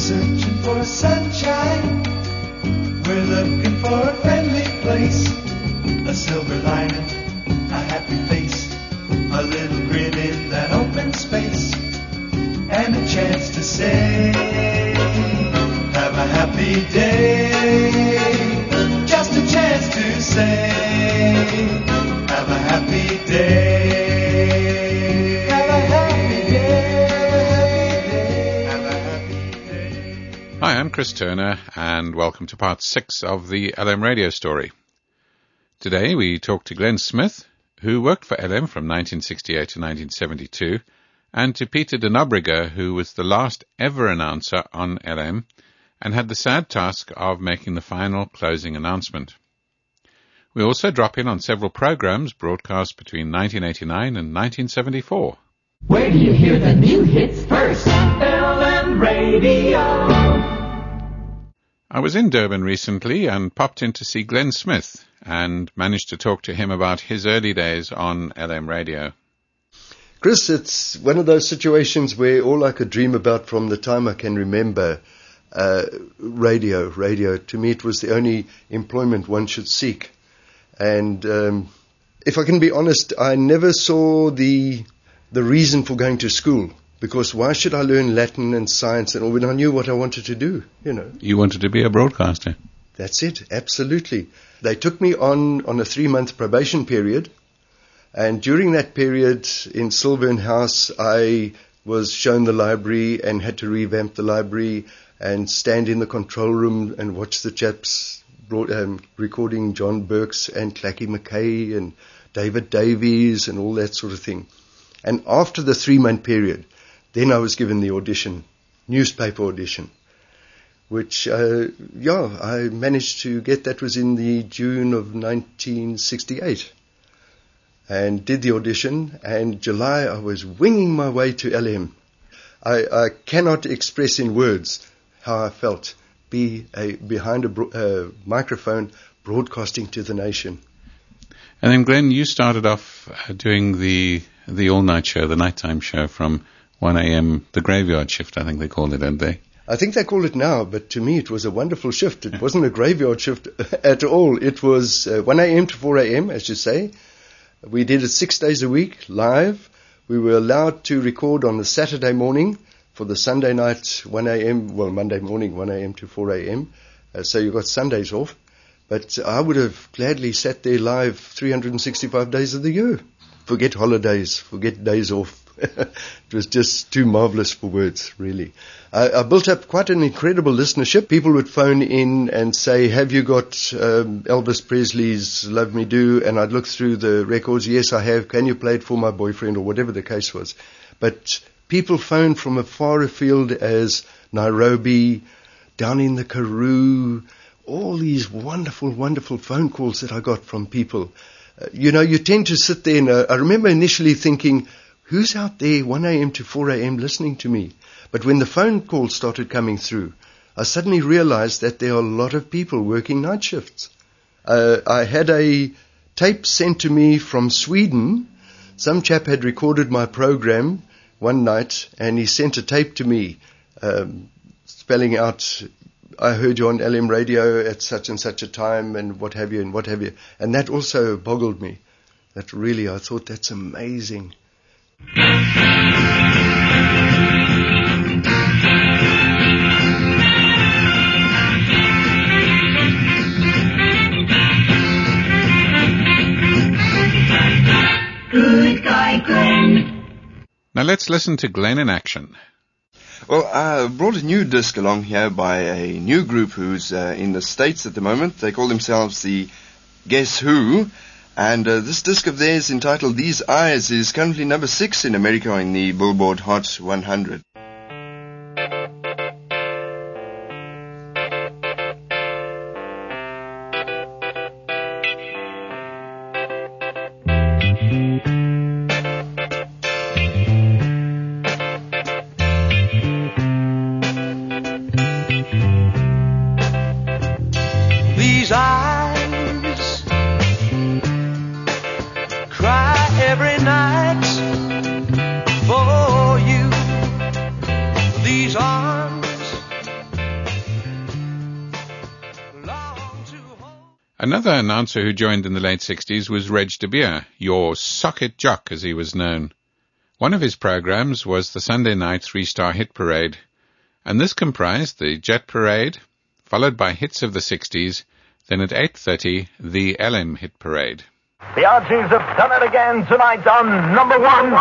searching for sunshine. We're looking for a friendly place, a silver lining, a happy face, a little grin in that open space, and a chance to say, have a happy day. Just a chance to say, have a happy day. Have a happy day. Have a happy day. Hi, I'm Chris Turner, and welcome to part 6 of the LM radio story. Today we talk to Glenn Smith, who worked for LM from 1968 to 1972, and to Peter de Nobrega, who was the last ever announcer on LM and had the sad task of making the final closing announcement. We also drop in on several programs broadcast between 1989 and 1974. Where do you hear the new hits first? LM Radio. I was in Durban recently and popped in to see Glenn Smith and managed to talk to him about his early days on LM radio. Chris, it's one of those situations where all I could dream about from the time I can remember, radio. To me, it was the only employment one should seek. And if I can be honest, I never saw the reason for going to school, because why should I learn Latin and science and all when I knew what I wanted to do, you know? You wanted to be a broadcaster? That's it, absolutely. They took me on a 3-month probation period, and during that period in Silvern House, I was shown the library and had to revamp the library and stand in the control room and watch the chaps recording John Burks and Clacky McKay and David Davies and all that sort of thing. And after the 3-month period, then I was given the audition, newspaper audition, which, I managed to get. That was in the June of 1968. And did the audition, and July I was winging my way to LM. I cannot express in words how I felt, behind a microphone broadcasting to the nation. And then, Glenn, you started off doing the all-night show, the nighttime show from 1 a.m., the graveyard shift, I think they called it, don't they? I think they call it now, but to me it was a wonderful shift. It wasn't a graveyard shift at all. It was 1 a.m. to 4 a.m., as you say. We did it 6 days a week, live. We were allowed to record on the Saturday morning for the Sunday night, 1 a.m., Monday morning, 1 a.m. to 4 a.m. So you got Sundays off. But I would have gladly sat there live 365 days of the year. Forget holidays, forget days off. It was just too marvelous for words, really. I built up quite an incredible listenership. People would phone in and say, have you got Elvis Presley's Love Me Do? And I'd look through the records. Yes, I have. Can you play it for my boyfriend, or whatever the case was? But people phoned from as far afield as Nairobi, down in the Karoo, all these wonderful, wonderful phone calls that I got from people. You tend to sit there, and I remember initially thinking, who's out there 1 a.m. to 4 a.m. listening to me? But when the phone calls started coming through, I suddenly realized that there are a lot of people working night shifts. I had a tape sent to me from Sweden. Some chap had recorded my program one night, and he sent a tape to me spelling out, I heard you on LM radio at such and such a time, and what have you, and what have you. And that also boggled me. That really, I thought, that's amazing. Good guy Glenn. Now let's listen to Glenn in action. Well, I brought a new disc along here by a new group who's in the States at the moment. They call themselves the Guess Who. And this disc of theirs, entitled These Eyes, is currently number 6 in America in the Billboard Hot 100. These eyes cry every night for you. Another announcer who joined in the late 60s was Reg de Beer, your socket jock as he was known. One of his programs was the Sunday night 3-star hit parade, and this comprised the Jet Parade, followed by hits of the 60s, then at 8:30, the LM hit parade. The Archies have done it again tonight on number 1.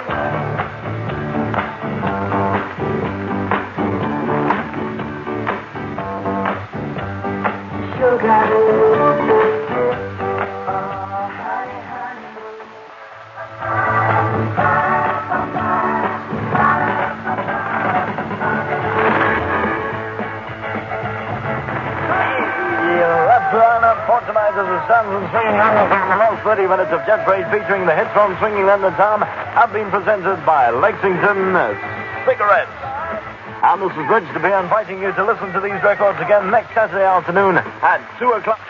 Stands and swinging London Tom. The last 30 minutes of Jet Parade featuring the hits from Swinging London Tom have been presented by Lexington Cigarettes. And this is Reg de Beer inviting you to listen to these records again next Saturday afternoon at 2 o'clock.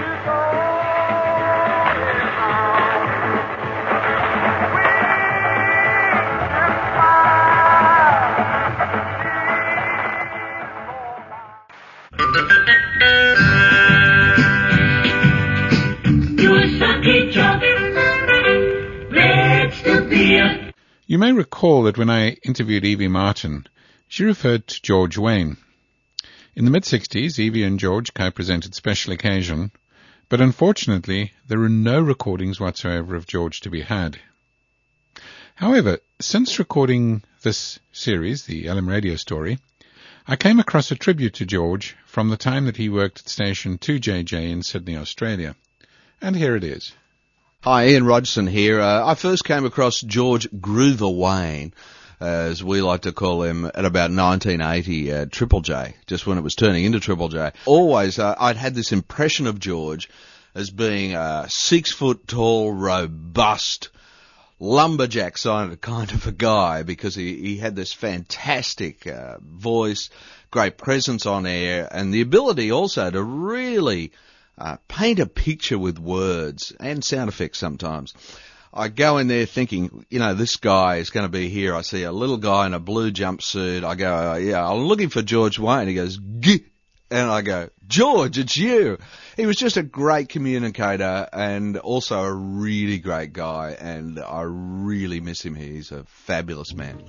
You may recall that when I interviewed Evie Martin, she referred to George Wayne. In the mid-60s, Evie and George co-presented Special Occasion, but unfortunately there are no recordings whatsoever of George to be had. However, since recording this series, the LM Radio Story, I came across a tribute to George from the time that he worked at station 2JJ in Sydney, Australia. And here it is. Hi, Ian Rodgson here. I first came across George Groover Wayne, as we like to call him, at about 1980 at Triple J, just when it was turning into Triple J. Always, I'd had this impression of George as being a 6-foot-tall, robust, lumberjack kind of a guy, because he had this fantastic voice, great presence on air, and the ability also to really paint a picture with words and sound effects sometimes. I go in there thinking, this guy is going to be here. I see a little guy in a blue jumpsuit. I go, yeah, I'm looking for George Wayne. He goes, Gih! And I go, George, it's you. He was just a great communicator and also a really great guy, and I really miss him here. He's a fabulous man.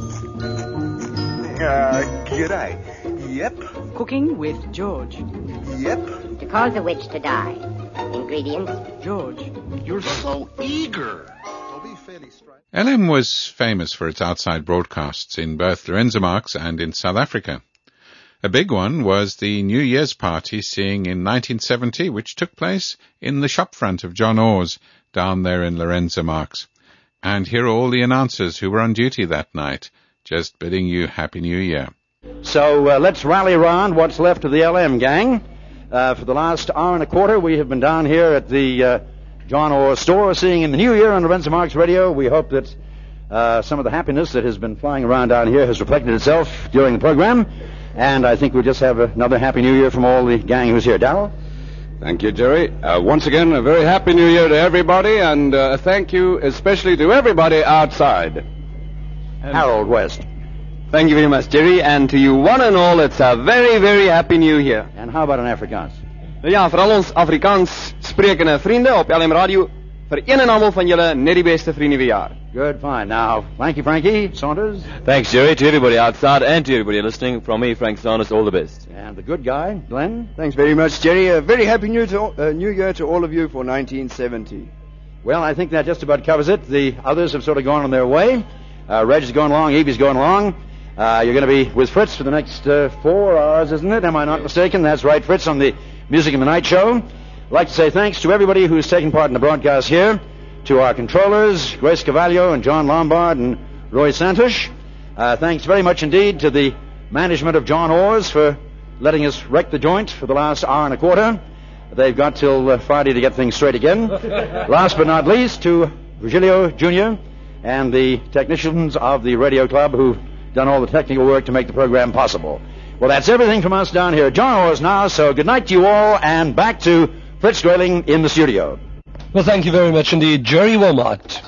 G'day. Yep. Cooking with George. Yep. To cause a witch to die. Ingredients? George. You're so eager. I'll be fairly straight. LM was famous for its outside broadcasts in both Lorenzo Marques and in South Africa. A big one was the New Year's party seeing in 1970, which took place in the shop front of John Orr's down there in Lorenzo Marques. And here are all the announcers who were on duty that night, just bidding you Happy New Year. So let's rally around what's left of the LM gang. For the last hour and a quarter, we have been down here at the John Orr store seeing in the new year on Lorenzo Marques Radio. We hope that some of the happiness that has been flying around down here has reflected itself during the program. And I think we'll just have another Happy New Year from all the gang who's here. Darrell? Thank you, Jerry. Once again, a very Happy New Year to everybody, and thank you especially to everybody outside. Harold West. Thank you very much, Jerry, and to you one and all, it's a very, very Happy New Year. And how about an Afrikaans? Ja, vir al ons Afrikaans sprekende vriende op LM Radio, vir een en almal van julle net die beste vir die nuwe jaar. Good, fine. Now, Frankie Saunders. Thanks, Jerry, to everybody outside and to everybody listening. From me, Frank Saunders, all the best. And the good guy, Glenn. Thanks very much, Jerry. A very Happy New Year to all of you for 1970. Well, I think that just about covers it. The others have sort of gone on their way. Reg's going along, Evie's going along. You're going to be with Fritz for the next 4 hours, isn't it? Am I not mistaken? That's right, Fritz, on the Music in the Night show. I'd like to say thanks to everybody who's taken part in the broadcast here, to our controllers, Grace Cavallo and John Lombard and Roy Santush. Thanks very much indeed to the management of John Orr's for letting us wreck the joint for the last hour and a quarter. They've got till Friday to get things straight again. Last but not least, to Virgilio Jr. and the technicians of the radio club who've done all the technical work to make the program possible. Well, that's everything from us down here at John Orr's now, so good night to you all, and back to Fritz Grayling in the studio. Well, thank you very much indeed, Jerry Wilmot.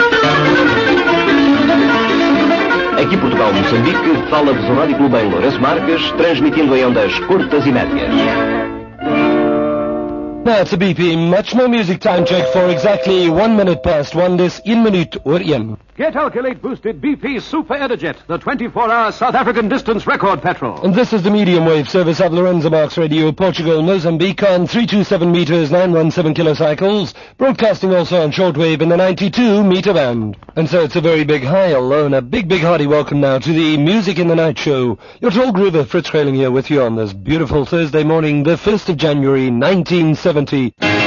Aqui Portugal-Moçambique, fala-vos o Rádio Clube em Lourenço Marques, transmitindo em ondas curtas e médias. Now it's a BP much more music time check for exactly 1 minute past 1 this 1 minuut oor 1. Get Alkylate Boosted BP Super Edijet, the 24-hour South African distance record petrol. And this is the medium wave service of Lorenzo Marx Radio, Portugal, Mozambique on 327 meters, 917 kilocycles, broadcasting also on shortwave in the 92 meter band. And so it's a very big hi, hello, and a big hearty welcome now to the Music in the Night show. Your tall groover Fritz Grayling here with you on this beautiful Thursday morning, the 1st of January, 1970.